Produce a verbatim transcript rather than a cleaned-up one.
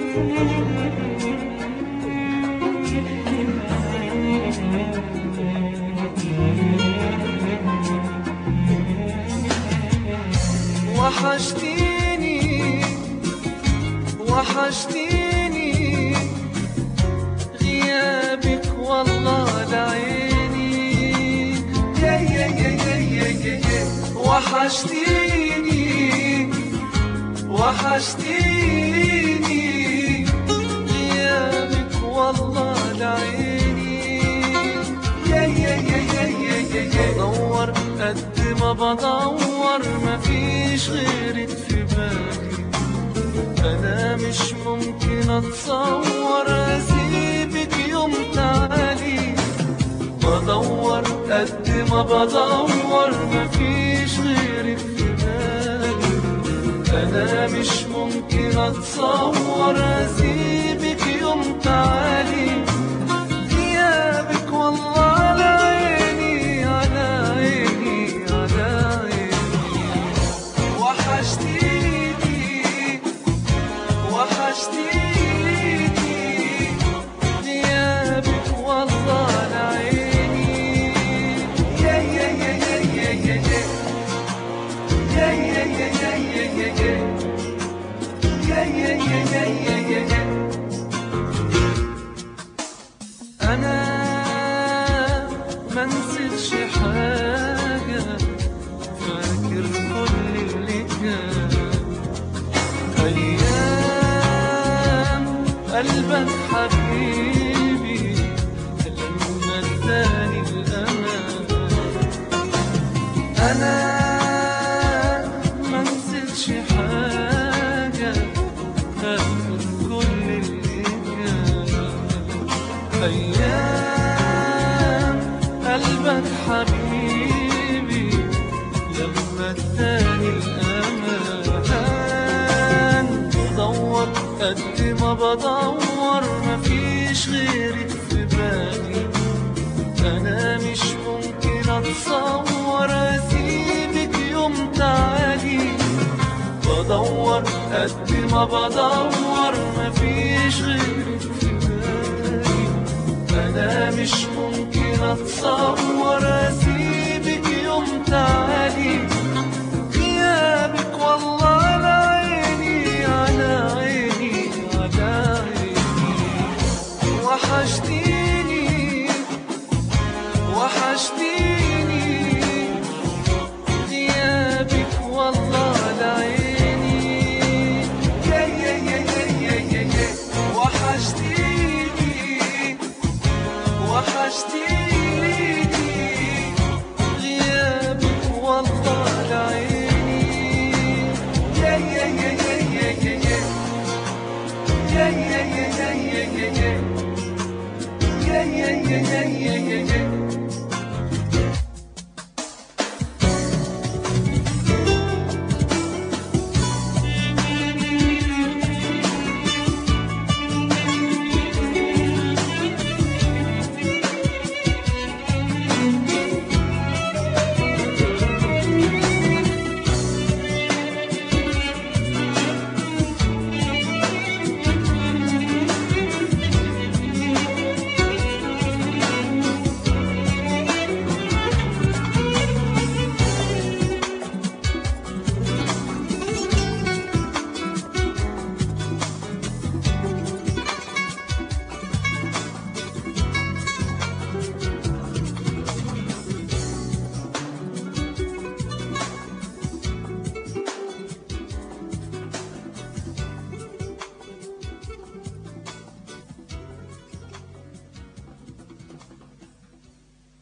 وحشتيني وحشتيني غيابك والله لعيني، يا يا يا يا يا يا وحشتيني وحشتيني غيابك والله لعيني، يا يا يا يا يا يا بدور قد ما بدور مفيش غيرك في بالي، أنا مش ممكن أتصور أسيبك يوم تعالي، بدور قد ما بدور مفيش غيرك في بالي، أنا مش ممكن أتصور أسيبك يوم تعالي، غيابك والله على عيني على عيني على عيني، وحشتيني وحشتيني غيابك والله على عيني، يا يا يا يا يا يا يا يا يا يا يا يا يا يا يا يا. أنا منسيتش حاجة، فاكر كل اللي كان، أيام قلبك حبيبي لما اداني الأمان، أنا منسيتش حاجة، فاكر كل اللي كان، أيام قلبك حبيبي لما اداني الأمان، بدور قد ما بدور مفيش غيرك في بالي، أنا مش ممكن أتصور أسيبك يوم تعالي، بدور قد ما بدور مفيش غيرك في بالي، أنا مش ممكن أتصور أسيبك يوم تعالي، غيابك والله على عيني على عيني على عيني، وحشتيني وحشتيني غيابك والله على عيني، يا يا يا يا يا يا وحشتيني وحشتيني غيابك والله على عيني، يا يا يا يا يا يا يا يا يا يا يا يا يا يا يا يا يا